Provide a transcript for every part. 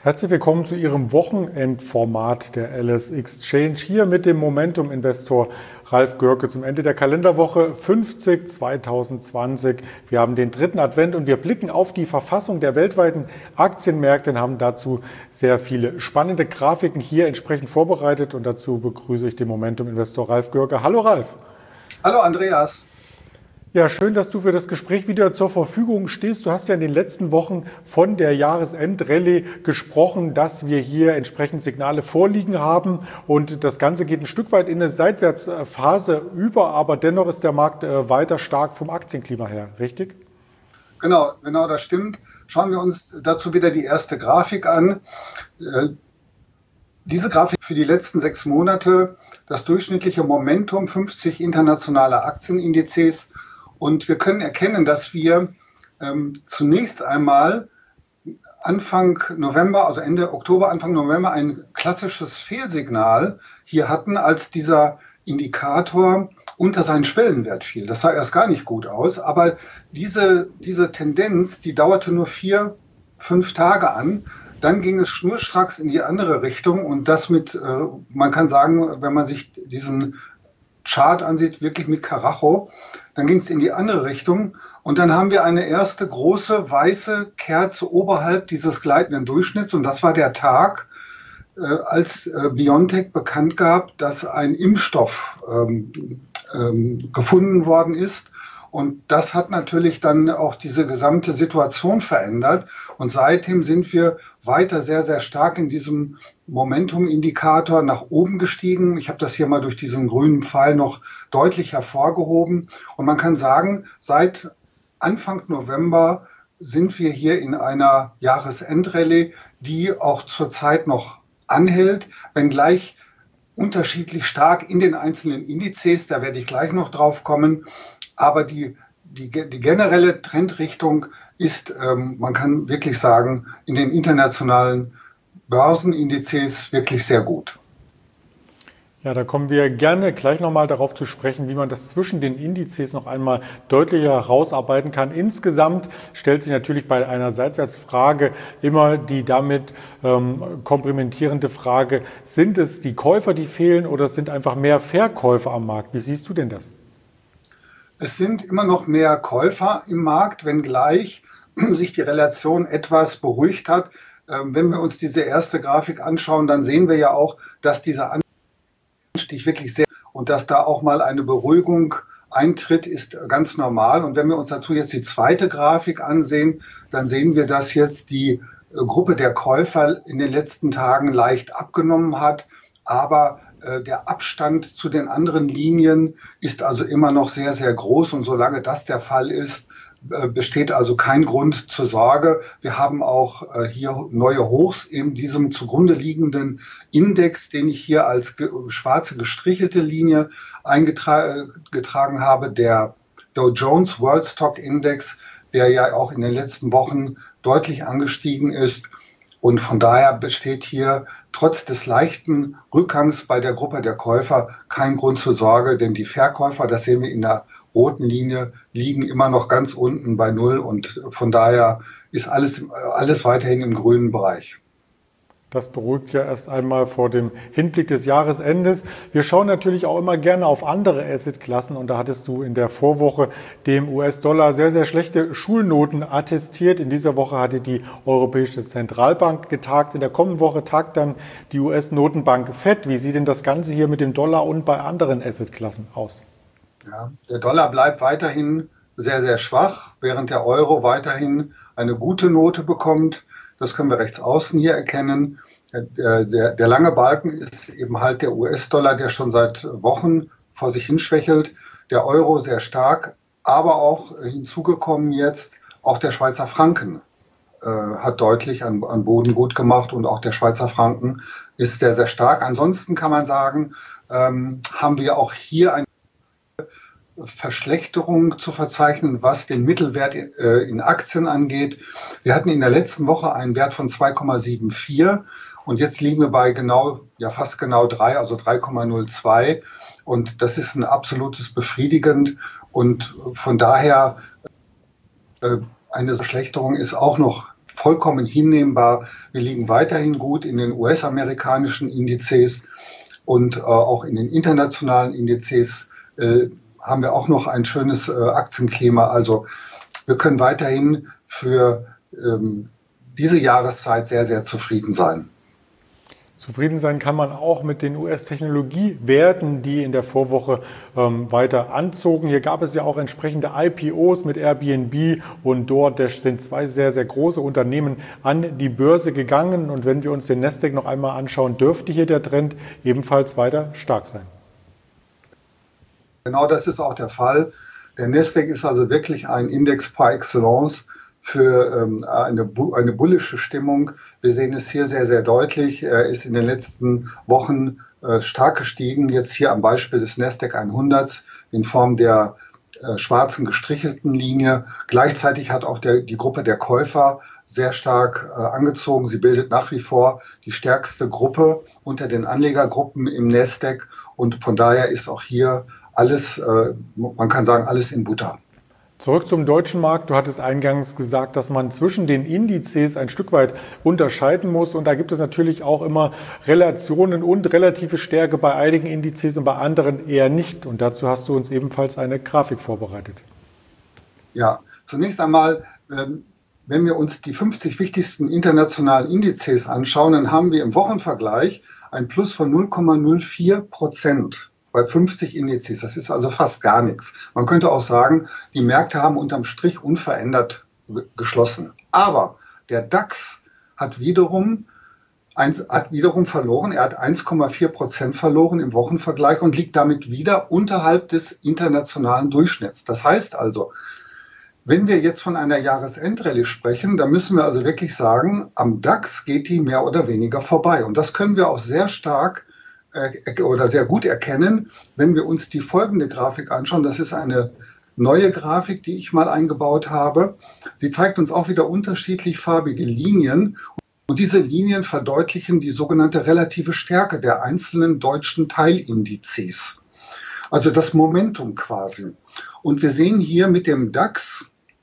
Herzlich willkommen zu Ihrem Wochenendformat der LS Exchange. Hier mit dem Momentum-Investor Ralf Görke zum Ende der Kalenderwoche 50 2020. Wir haben den dritten Advent und wir blicken auf die Verfassung der weltweiten Aktienmärkte und haben dazu sehr viele spannende Grafiken hier entsprechend vorbereitet. Und dazu begrüße ich den Momentum-Investor Ralf Görke. Hallo Ralf. Hallo Andreas. Ja, schön, dass du für das Gespräch wieder zur Verfügung stehst. Du hast ja in den letzten Wochen von der Jahresendrallye gesprochen, dass wir hier entsprechend Signale vorliegen haben und das Ganze geht ein Stück weit in eine Seitwärtsphase über, aber dennoch ist der Markt weiter stark vom Aktienklima her, richtig? Genau, das stimmt. Schauen wir uns dazu wieder die erste Grafik an. Diese Grafik für die letzten 6 Monate, das durchschnittliche Momentum 50 internationaler Aktienindizes. Und wir können erkennen, dass wir zunächst einmal Anfang November, also Ende Oktober, Anfang November ein klassisches Fehlsignal hier hatten, als dieser Indikator unter seinen Schwellenwert fiel. Das sah erst gar nicht gut aus, aber diese Tendenz, die dauerte nur 4-5 Tage an. Dann ging es schnurstracks in die andere Richtung und das mit, man kann sagen, wenn man sich diesen Chart ansieht, wirklich mit Karacho. Dann ging es in die andere Richtung und dann haben wir eine erste große weiße Kerze oberhalb dieses gleitenden Durchschnitts und das war der Tag, als BioNTech bekannt gab, dass ein Impfstoff gefunden worden ist. Und das hat natürlich dann auch diese gesamte Situation verändert. Und seitdem sind wir weiter sehr, sehr stark in diesem Momentum-Indikator nach oben gestiegen. Ich habe das hier mal durch diesen grünen Pfeil noch deutlich hervorgehoben. Und man kann sagen, seit Anfang November sind wir hier in einer Jahresendrallye, die auch zurzeit noch anhält, wenngleich unterschiedlich stark in den einzelnen Indizes, da werde ich gleich noch drauf kommen. Aber die generelle Trendrichtung ist, man kann wirklich sagen, in den internationalen Börsenindizes wirklich sehr gut. Ja, da kommen wir gerne gleich nochmal darauf zu sprechen, wie man das zwischen den Indizes noch einmal deutlicher herausarbeiten kann. Insgesamt stellt sich natürlich bei einer Seitwärtsfrage immer die damit komplementierende Frage, sind es die Käufer, die fehlen oder sind einfach mehr Verkäufer am Markt? Wie siehst du denn das? Es sind immer noch mehr Käufer im Markt, wenngleich sich die Relation etwas beruhigt hat. Wenn wir uns diese erste Grafik anschauen, dann sehen wir ja auch, dass dieser Anstieg wirklich sehr und dass da auch mal eine Beruhigung eintritt, ist ganz normal. Und wenn wir uns dazu jetzt die zweite Grafik ansehen, dann sehen wir, dass jetzt die Gruppe der Käufer in den letzten Tagen leicht abgenommen hat, aber der Abstand zu den anderen Linien ist also immer noch sehr, sehr groß. Und solange das der Fall ist, besteht also kein Grund zur Sorge. Wir haben auch hier neue Hochs in diesem zugrunde liegenden Index, den ich hier als schwarze gestrichelte Linie eingetragen habe, der Dow Jones World Stock Index, der ja auch in den letzten Wochen deutlich angestiegen ist. Und von daher besteht hier trotz des leichten Rückgangs bei der Gruppe der Käufer kein Grund zur Sorge, denn die Verkäufer, das sehen wir in der roten Linie, liegen immer noch ganz unten bei Null und von daher ist alles weiterhin im grünen Bereich. Das beruhigt ja erst einmal vor dem Hinblick des Jahresendes. Wir schauen natürlich auch immer gerne auf andere Assetklassen und da hattest du in der Vorwoche dem US-Dollar sehr, sehr schlechte Schulnoten attestiert. In dieser Woche hatte die Europäische Zentralbank getagt. In der kommenden Woche tagt dann die US-Notenbank FED. Wie sieht denn das Ganze hier mit dem Dollar und bei anderen Assetklassen aus? Ja, der Dollar bleibt weiterhin sehr, sehr schwach, während der Euro weiterhin eine gute Note bekommt. Das können wir rechts außen hier erkennen. Der lange Balken ist eben halt der US-Dollar, der schon seit Wochen vor sich hinschwächelt. Der Euro sehr stark, aber auch hinzugekommen jetzt auch der Schweizer Franken hat deutlich an Boden gut gemacht und auch der Schweizer Franken ist sehr, sehr stark. Ansonsten kann man sagen, haben wir auch hier eine Verschlechterung zu verzeichnen, was den Mittelwert in Aktien angeht. Wir hatten in der letzten Woche einen Wert von 2,74 und jetzt liegen wir bei fast genau 3, also 3,02 und das ist ein absolutes befriedigend und von daher eine Verschlechterung ist auch noch vollkommen hinnehmbar. Wir liegen weiterhin gut in den US-amerikanischen Indizes und auch in den internationalen Indizes haben wir auch noch ein schönes Aktienklima. Also wir können weiterhin für diese Jahreszeit sehr, sehr zufrieden sein. Zufrieden sein kann man auch mit den US-Technologiewerten, die in der Vorwoche weiter anzogen. Hier gab es ja auch entsprechende IPOs mit Airbnb und DoorDash sind zwei sehr, sehr große Unternehmen an die Börse gegangen. Und wenn wir uns den Nasdaq noch einmal anschauen, dürfte hier der Trend ebenfalls weiter stark sein. Genau das ist auch der Fall. Der Nasdaq ist also wirklich ein Index par excellence für eine bullische Stimmung. Wir sehen es hier sehr, sehr deutlich. Er ist in den letzten Wochen stark gestiegen. Jetzt hier am Beispiel des Nasdaq 100 in Form der schwarzen gestrichelten Linie. Gleichzeitig hat auch die Gruppe der Käufer sehr stark angezogen. Sie bildet nach wie vor die stärkste Gruppe unter den Anlegergruppen im Nasdaq. Und von daher ist auch hier alles, man kann sagen, alles in Butter. Zurück zum deutschen Markt. Du hattest eingangs gesagt, dass man zwischen den Indizes ein Stück weit unterscheiden muss. Und da gibt es natürlich auch immer Relationen und relative Stärke bei einigen Indizes und bei anderen eher nicht. Und dazu hast du uns ebenfalls eine Grafik vorbereitet. Ja, zunächst einmal, wenn wir uns die 50 wichtigsten internationalen Indizes anschauen, dann haben wir im Wochenvergleich ein Plus von 0,04%. Bei 50 Indizes. Das ist also fast gar nichts. Man könnte auch sagen, die Märkte haben unterm Strich unverändert geschlossen. Aber der DAX hat wiederum verloren. Er hat 1,4% verloren im Wochenvergleich und liegt damit wieder unterhalb des internationalen Durchschnitts. Das heißt also, wenn wir jetzt von einer Jahresendrallye sprechen, dann müssen wir also wirklich sagen, am DAX geht die mehr oder weniger vorbei. Und das können wir auch sehr stark oder sehr gut erkennen, wenn wir uns die folgende Grafik anschauen. Das ist eine neue Grafik, die ich mal eingebaut habe. Sie zeigt uns auch wieder unterschiedlich farbige Linien. Und diese Linien verdeutlichen die sogenannte relative Stärke der einzelnen deutschen Teilindizes. Also das Momentum quasi. Und wir sehen hier mit dem DAX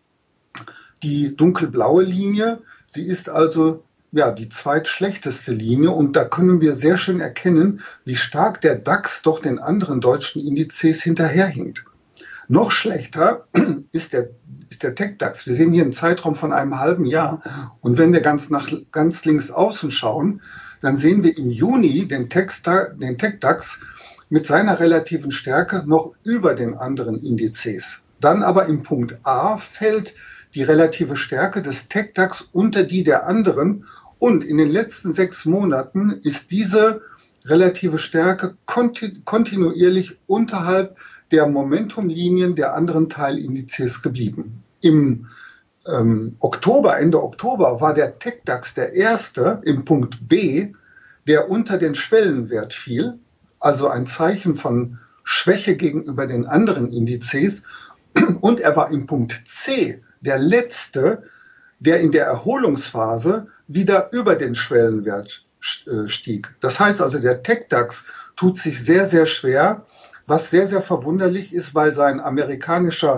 die dunkelblaue Linie. Sie ist also die zweitschlechteste Linie und da können wir sehr schön erkennen, wie stark der DAX doch den anderen deutschen Indizes hinterherhinkt. Noch schlechter ist der Tech-DAX. Wir sehen hier einen Zeitraum von einem halben Jahr und wenn wir ganz links außen schauen, dann sehen wir im Juni den Tech-DAX mit seiner relativen Stärke noch über den anderen Indizes. Dann aber im Punkt A fällt die relative Stärke des Tech-DAX unter die der anderen. Und in den letzten 6 Monaten ist diese relative Stärke kontinuierlich unterhalb der Momentumlinien der anderen Teilindizes geblieben. Im Ende Oktober war der Tech-DAX der erste im Punkt B, der unter den Schwellenwert fiel, also ein Zeichen von Schwäche gegenüber den anderen Indizes. Und er war im Punkt C der letzte, der in der Erholungsphase wieder über den Schwellenwert stieg. Das heißt also, der Tech-DAX tut sich sehr, sehr schwer, was sehr, sehr verwunderlich ist, weil sein amerikanisches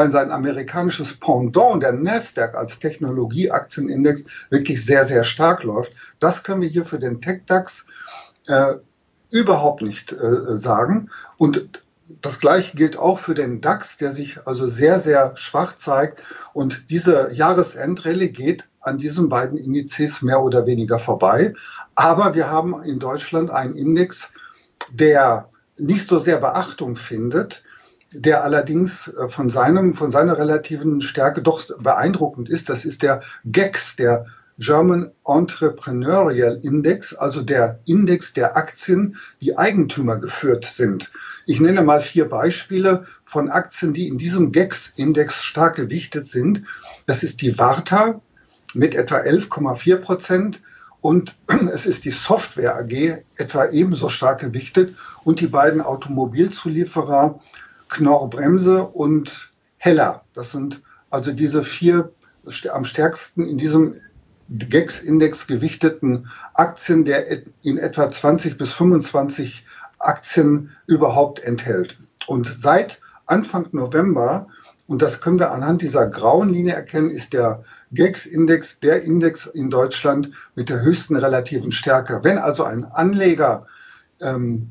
Pendant, der Nasdaq als Technologieaktienindex, wirklich sehr, sehr stark läuft. Das können wir hier für den Tech-DAX überhaupt nicht sagen. Und das Gleiche gilt auch für den DAX, der sich also sehr, sehr schwach zeigt. Und diese Jahresendrallye geht an diesen beiden Indizes mehr oder weniger vorbei. Aber wir haben in Deutschland einen Index, der nicht so sehr Beachtung findet, der allerdings von seiner relativen Stärke doch beeindruckend ist. Das ist der GEX, der German Entrepreneurial Index, also der Index der Aktien, die Eigentümer geführt sind. Ich nenne mal 4 Beispiele von Aktien, die in diesem GEX-Index stark gewichtet sind. Das ist die Warta mit etwa 11,4% und es ist die Software AG etwa ebenso stark gewichtet und die beiden Automobilzulieferer Knorr-Bremse und Heller. Das sind also diese 4 am stärksten in diesem GEX-Index gewichteten Aktien, der in etwa 20 bis 25 Aktien überhaupt enthält. Und seit Anfang November Und das können wir anhand dieser grauen Linie erkennen, ist der GEX-Index der Index in Deutschland mit der höchsten relativen Stärke. Wenn also ein Anleger in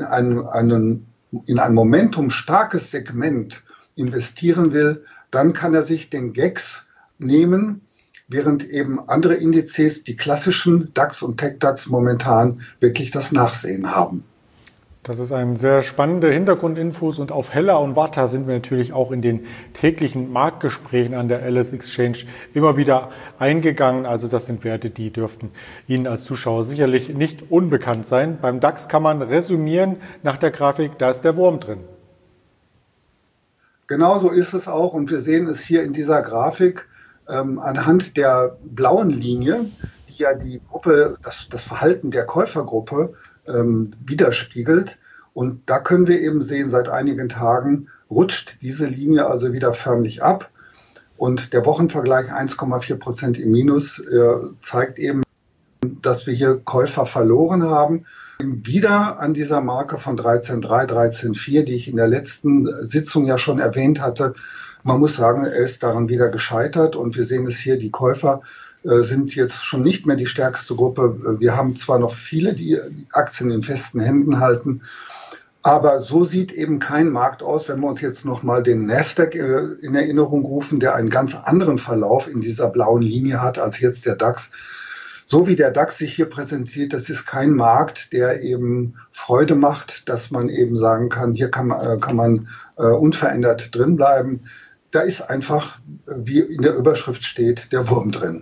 ein momentumstarkes Segment investieren will, dann kann er sich den GEX nehmen, während eben andere Indizes, die klassischen DAX und TechDAX, momentan wirklich das Nachsehen haben. Das ist ein sehr spannende Hintergrundinfos und auf Hella und Warta sind wir natürlich auch in den täglichen Marktgesprächen an der LS Exchange immer wieder eingegangen. Also das sind Werte, die dürften Ihnen als Zuschauer sicherlich nicht unbekannt sein. Beim DAX kann man resümieren nach der Grafik, da ist der Wurm drin. Genau so ist es auch und wir sehen es hier in dieser Grafik anhand der blauen Linie, die ja die Gruppe, das Verhalten der Käufergruppe widerspiegelt. Und da können wir eben sehen, seit einigen Tagen rutscht diese Linie also wieder förmlich ab. Und der Wochenvergleich 1,4% im Minus zeigt eben, dass wir hier Käufer verloren haben. Wieder an dieser Marke von 13,3, 13,4, die ich in der letzten Sitzung ja schon erwähnt hatte. Man muss sagen, er ist daran wieder gescheitert und wir sehen es hier, die Käufer sind jetzt schon nicht mehr die stärkste Gruppe. Wir haben zwar noch viele, die Aktien in festen Händen halten, aber so sieht eben kein Markt aus, wenn wir uns jetzt nochmal den Nasdaq in Erinnerung rufen, der einen ganz anderen Verlauf in dieser blauen Linie hat als jetzt der DAX. So wie der DAX sich hier präsentiert, das ist kein Markt, der eben Freude macht, dass man eben sagen kann, hier kann man unverändert drin bleiben. Da ist einfach, wie in der Überschrift steht, der Wurm drin.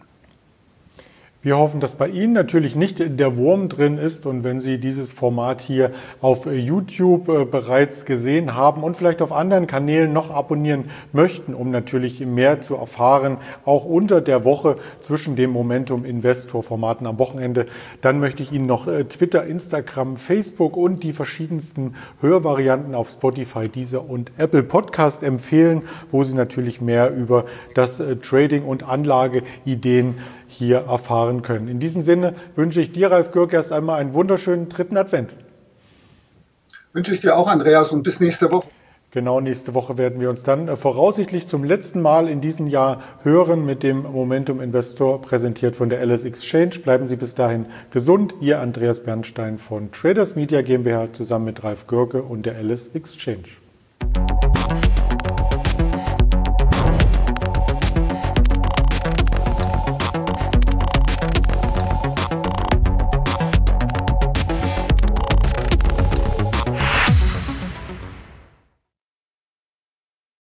Wir hoffen, dass bei Ihnen natürlich nicht der Wurm drin ist und wenn Sie dieses Format hier auf YouTube bereits gesehen haben und vielleicht auf anderen Kanälen noch abonnieren möchten, um natürlich mehr zu erfahren, auch unter der Woche zwischen dem Momentum-Investor-Formaten am Wochenende, dann möchte ich Ihnen noch Twitter, Instagram, Facebook und die verschiedensten Hörvarianten auf Spotify, Deezer und Apple Podcast empfehlen, wo Sie natürlich mehr über das Trading und Anlageideen hier erfahren können. In diesem Sinne wünsche ich dir, Ralf Gürk, erst einmal einen wunderschönen 3. Advent. Wünsche ich dir auch, Andreas, und bis nächste Woche. Genau, nächste Woche werden wir uns dann voraussichtlich zum letzten Mal in diesem Jahr hören mit dem Momentum Investor, präsentiert von der LS Exchange. Bleiben Sie bis dahin gesund. Ihr Andreas Bernstein von Traders Media GmbH zusammen mit Ralf Gürke und der LS Exchange.